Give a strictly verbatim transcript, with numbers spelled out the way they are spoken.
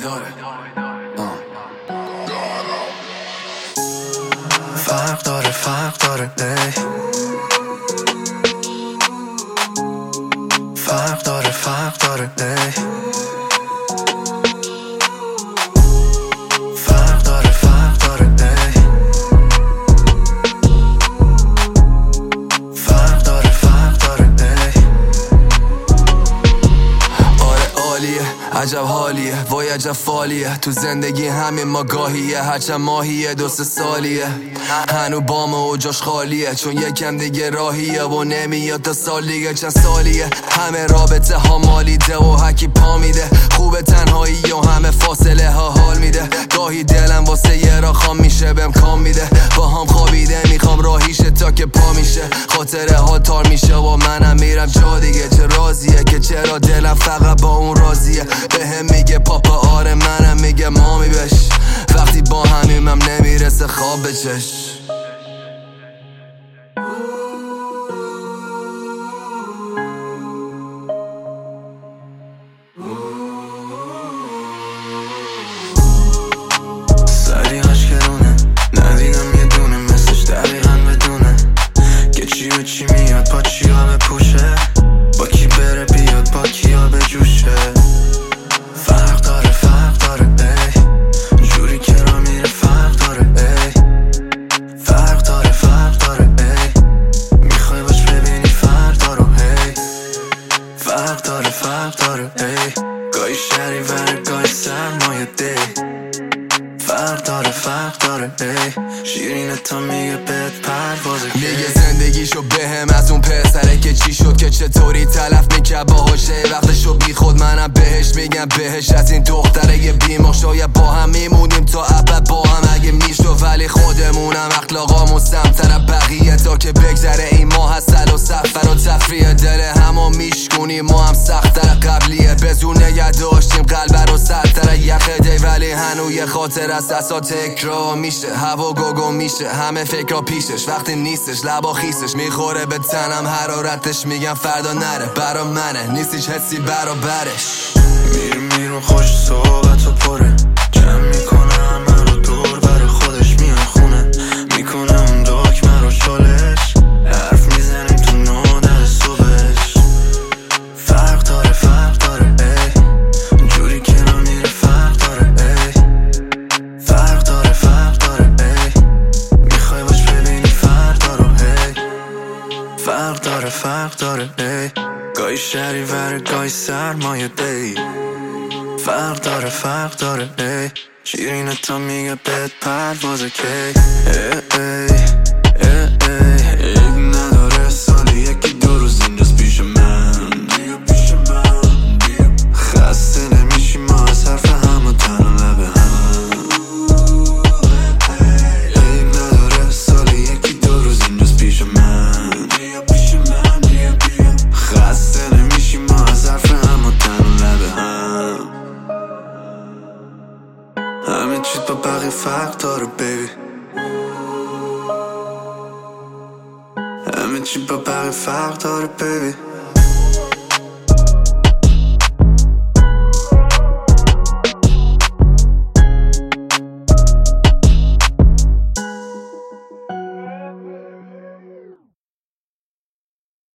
داره. فرق داره فرق داره ای فرق داره فرق داره ای فرق داره فرق داره ای فرق داره فرق داره ای آره عالیه عجب حالیه وای عجب فالیه تو زندگی همین ما گاهیه هرچند ماهیه دو سه سالیه هنو بامه و جاش خالیه چون یکم دیگه راهیه و نمیاد تا سال دیگه چند سالیه همه رابطه ها مالیده و هکی پا میده خوبه تنهایی و همه فاصله ها حال میده گاهی دلم واسه یه را خام میشه بهم کام میده با هم خوابیده میخوام راهیشه تا که پا میشه خاطره ها تار میشه و منم میرم جا دیگه چه رازیه که چرا دلم فقط با اون راضیه بهم میگه پاپا آره منم میگه مامی بش وقتی با همیمم نمیرسه خواب بچش سریعش کرونه ندیدم یه دونه مثلش دقیقا بدونه که چی به چی میاد با چی ها بپوشه با کی بره بیاد با کی ها بجوشه فرق داره فرق داره ای جوری که را میره فرق داره ای فرق داره فرق داره ای میخوای باش ببینی فرق داره ای فرق داره فرق داره ای گاهی شهریور گاهی سرمایه دی فرق داره فرق داره ای شیرینه تا میگه بهت پروازه میگه زندگیشو بهم از اون پسره که چی شد که چطوری تلف میکرد باهاشه وقتشو بی خود منم بهش میگم بهش از این دختره یه بیمار شاید با هم میمونیم تا ابد با هم اگه میشو ولی خودمونم اخلاقامون سمتر بقیه تا که بگذره این ماه هستل و سفر و تفریه دل همو میشکونیم ما هم سختر قبلیه بزور نگه داشتیم قلب رو سرتر یخه دی ولی هنو یه خاطر از اصلا تکرار میشه هوا گوگو میشه همه فکرها پیشش وقتی نیستش لبا خیسش میخوره به تنم حرارتش میگم فردا نره برا منه نیست هیچ حسی برا برش میرم میرم خوش صحبت و پره جمع میکنه همه رو دور بر خودش میان خونه میکنه اون دکمه رو شلش حرف میزنیم تو نوده صبحش فرق داره فرق داره ای جوری که را میره فرق داره ای فرق داره فرق داره ای میخوای باش ببینی فرق داره ای فرق داره فرق داره ای گاهی شهریور گاهی سرمایه دی فرق داره فرق داره ای شیرینه تا میگه بهت پروازه کی ای ای ای ای عیب نداره سالی یکی دو روز اینجاست پیش من خسته نمیشی ما از حرف هم و تن و لبه هم عیب نداره سالی یکی دو روز اینجاست پیش من خسته نمیشی ما از حرف هم و تن و لبه هم همه چیز با بقیه فرق داره بیبی همه چی با بقیه فرق داره بیبی